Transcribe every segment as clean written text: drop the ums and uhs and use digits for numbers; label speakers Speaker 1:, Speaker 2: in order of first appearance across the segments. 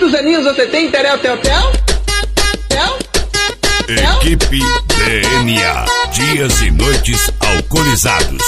Speaker 1: Quantos aninhos você tem, Terel, tel, tel? Tel?
Speaker 2: Equipe DNA, dias e noites alcoolizados.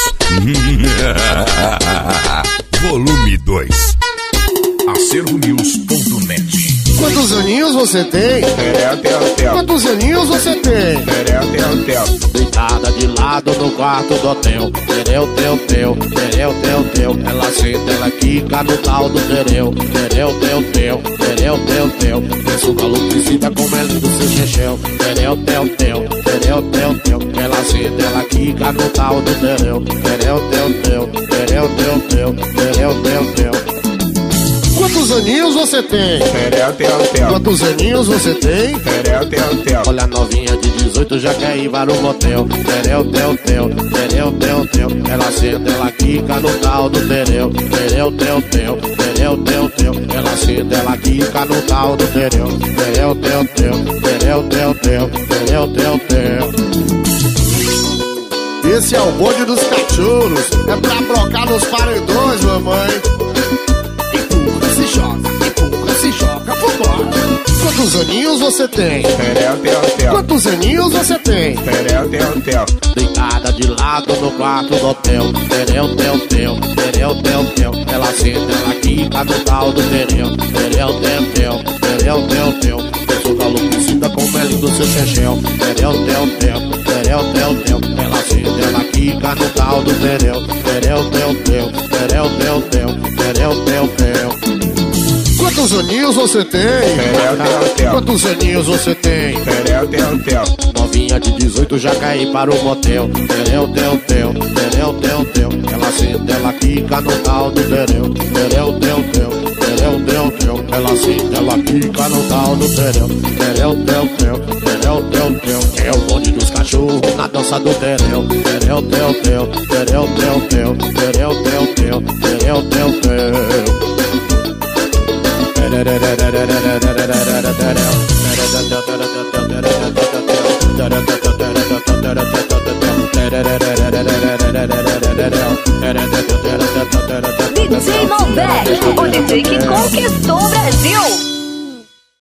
Speaker 2: Volume 2. Acervonews.net.
Speaker 3: Quantos aninhos você tem? Quantos aninhos você tem?
Speaker 4: Deitada de lado no quarto do hotel. Tereu, teu, teu, tereu, teu, teu. Ela senta, ela quica no tal do tereu. Tereu, teu, teu, tereu, teu, teu. Pensa uma enlouquecida como é lindo seu chechel. Tereu, teu, teu, tereu, teu, teu. Ela senta, ela quica no tal do tereu. Tereu, teu, teu, tereu, teu, teu. Tereu, teu, teu.
Speaker 3: Quantos aninhos você tem? Quantos aninhos você tem?
Speaker 4: Olha a novinha de 18 já quer ir para o motel. Tereu, teu, teu, tereu, teu, teu. Ela senta, ela quica no tal do tereu. Tereu, teu, teu, tereu, teu, teu. Ela senta, ela quica no tal do tereu. Tereu, teu, teu, tereu, teu, teu. Tereu, teu, teu.
Speaker 3: Esse é o bonde dos cachorros. É pra brocar nos paredões, mamãe. Empurra, se joga, vambora. Quantos aninhos você tem? Quantos aninhos você tem?
Speaker 4: Deitada de lado no quarto do hotel. Tereu, teu, teu, tereu, teu, teu. Ela senta, ela quica no tal do tereu. Tereu, teu, teu, tereu, teu, teu. Pensou que a enlouquecida como é lindo seu chechel. Tereu, teu, teu, tereu, teu, teu. Ela senta, ela quica no tal do tereu. Tereu, teu, teu, tereu, teu, teu. Tereu, teu, teu.
Speaker 3: Quantos aninhos você tem? Quantos aninhos você tem?
Speaker 4: Novinha de 18 já quer ir para o motel. Tereu, teu, teu, tereu, teu, teu. Ela senta, ela quica no tal do tereu. Tereu, teu, teu, tereu, teu, teu. Ela senta, ela quica no tal do tereu. Tereu, teu, teu, tereu, teu, teu. É o bonde dos cachorros na dança do tereu. Tereu, teu, teu, tereu, teu, teu. Tereu, teu, teu, tereu, teu, teu.
Speaker 5: DJ Malbec, o DJ que conquistou o Brasil.